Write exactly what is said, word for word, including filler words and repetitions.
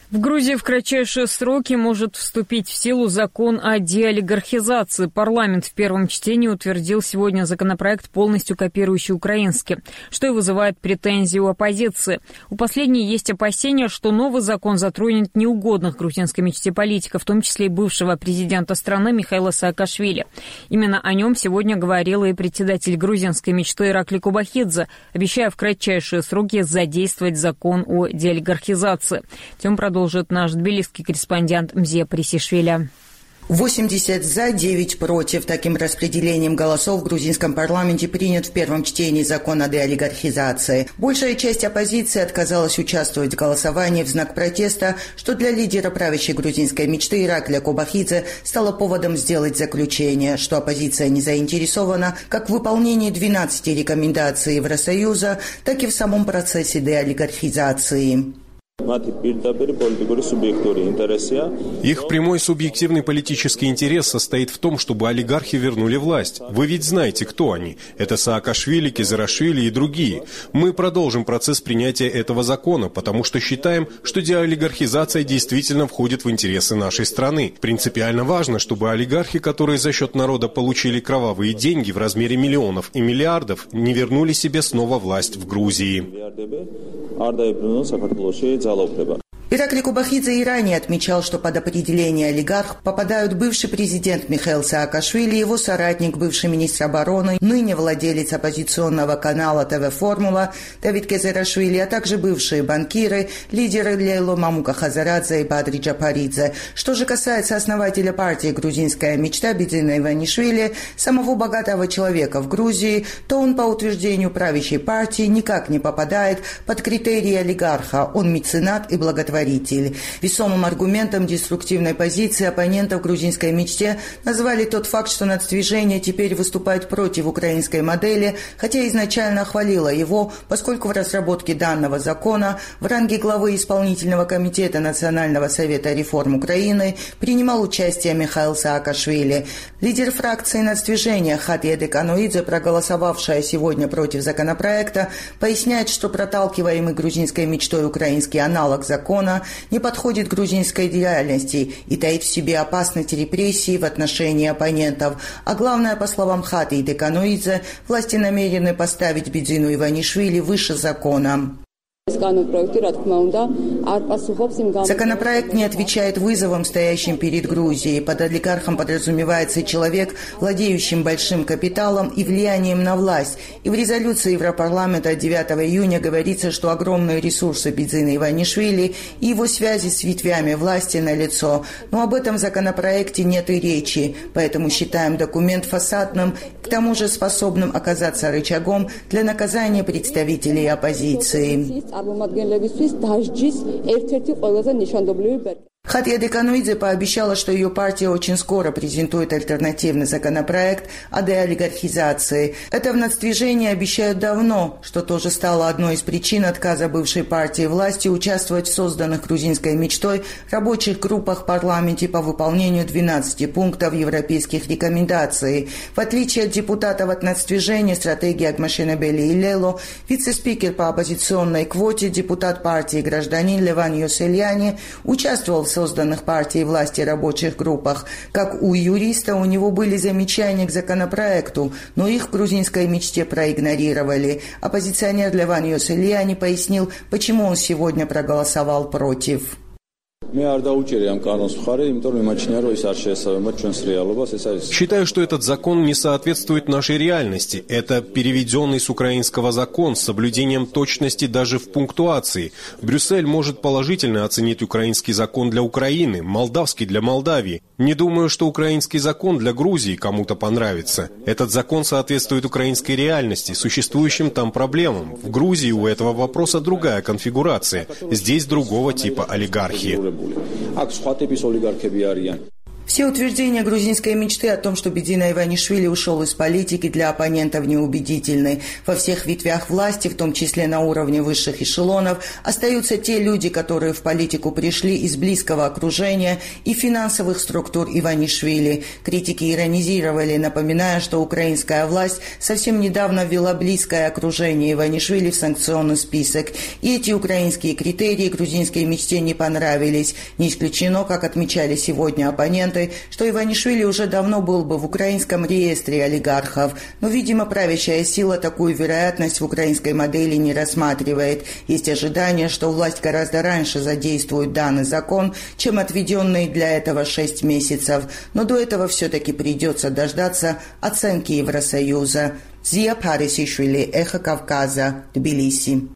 В Грузии в кратчайшие сроки может вступить в силу закон о деолигархизации. Парламент в первом чтении утвердил сегодня законопроект, полностью копирующий украинский, что и вызывает претензии у оппозиции. У последней есть опасения, что новый закон затронет неугодных грузинской мечте политиков, в том числе и бывшего президента страны Михаила Саакашвили. Именно о нем сегодня говорил и председатель грузинской мечты Иракли Кобахидзе, обещая в кратчайшие сроки задействовать закон о деолигархизации. Тем продолжит наш тбилисский корреспондент Мзия Присишвили. восемьдесят за, девять против. Таким распределением голосов в грузинском парламенте принят в первом чтении закон о деолигархизации. Большая часть оппозиции отказалась участвовать в голосовании в знак протеста, что для лидера правящей грузинской мечты Иракля Кобахидзе стало поводом сделать заключение, что оппозиция не заинтересована как в выполнении двенадцати рекомендаций Евросоюза, так и в самом процессе деолигархизации. Их прямой субъективный политический интерес состоит в том, чтобы олигархи вернули власть. Вы ведь знаете, кто они. Это Саакашвили, Кизарашвили и другие. Мы продолжим процесс принятия этого закона, потому что считаем, что деолигархизация действительно входит в интересы нашей страны. Принципиально важно, чтобы олигархи, которые за счет народа получили кровавые деньги в размере миллионов и миллиардов, не вернули себе снова власть в Грузии. Иракли Кобахидзе и ранее отмечал, что под определение олигарх попадают бывший президент Михаил Саакашвили, его соратник, бывший министр обороны, ныне владелец оппозиционного канала ТВ «Формула» Давид Кизарашвили, а также бывшие банкиры, лидеры Лейло Мамука Хазарадзе и Бадри Джапаридзе. Что же касается основателя партии «Грузинская мечта» Бидзина Иванишвили, самого богатого человека в Грузии, то он по утверждению правящей партии никак не попадает под критерии олигарха. Он меценат и благотворитель. Весомым аргументом деструктивной позиции оппонентов грузинской мечте назвали тот факт, что нацдвижение теперь выступает против украинской модели, хотя изначально хвалило его, поскольку в разработке данного закона в ранге главы исполнительного комитета Национального совета реформ Украины принимал участие Михаил Саакашвили. Лидер фракции нацдвижения Хатия Деканоидзе, проголосовавшая сегодня против законопроекта, поясняет, что проталкиваемый грузинской мечтой украинский аналог закона не подходит грузинской реальности и таит в себе опасность репрессий в отношении оппонентов. А главное, по словам Хатии Деканоидзе, власти намерены поставить Бидзину Иванишвили выше закона. Законопроект не отвечает вызовам, стоящим перед Грузией. Под олигархом подразумевается человек, владеющим большим капиталом и влиянием на власть. И в резолюции Европарламента от девятого июня говорится, что огромные ресурсы Бидзина Иванишвили и его связи с ветвями власти налицо. Но об этом законопроекте нет и речи. Поэтому считаем документ фасадным, к тому же способным оказаться рычагом для наказания представителей оппозиции. Хатия Деканоидзе пообещала, что ее партия очень скоро презентует альтернативный законопроект о деолигархизации. Это в нацдвижении обещают давно, что тоже стало одной из причин отказа бывшей партии власти участвовать в созданных грузинской мечтой рабочих группах в парламенте по выполнению двенадцати пунктов европейских рекомендаций. В отличие от депутатов от нацдвижения стратегии Агмашенебели и Лело, вице-спикер по оппозиционной квоте, депутат партии «Гражданин» Леван Йосельяни участвовал в созданных партией власти рабочих группах. Как у юриста, у него были замечания к законопроекту, но их в грузинской мечте проигнорировали. Оппозиционер Леван Йосельяни пояснил, почему он сегодня проголосовал против. Считаю, что этот закон не соответствует нашей реальности. Это переведенный с украинского закон с соблюдением точности даже в пунктуации. Брюссель может положительно оценить украинский закон для Украины, молдавский для Молдавии. Не думаю, что украинский закон для Грузии кому-то понравится. Этот закон соответствует украинской реальности, существующим там проблемам. В Грузии у этого вопроса другая конфигурация. Здесь другого типа олигархии. Все утверждения грузинской мечты о том, что Бедина Иванишвили ушел из политики, для оппонентов неубедительны. Во всех ветвях власти, в том числе на уровне высших эшелонов, остаются те люди, которые в политику пришли из близкого окружения и финансовых структур Иванишвили. Критики иронизировали, напоминая, что украинская власть совсем недавно ввела близкое окружение Иванишвили в санкционный список. И эти украинские критерии грузинской мечте не понравились. Не исключено, как отмечали сегодня оппоненты, что Иванишвили уже давно был бы в украинском реестре олигархов, но, видимо, правящая сила такую вероятность в украинской модели не рассматривает. Есть ожидание, что власть гораздо раньше задействует данный закон, чем отведенные для этого шесть месяцев, но до этого все-таки придется дождаться оценки Евросоюза. Зия Парисишвили, Эхо Кавказа, Тбилиси.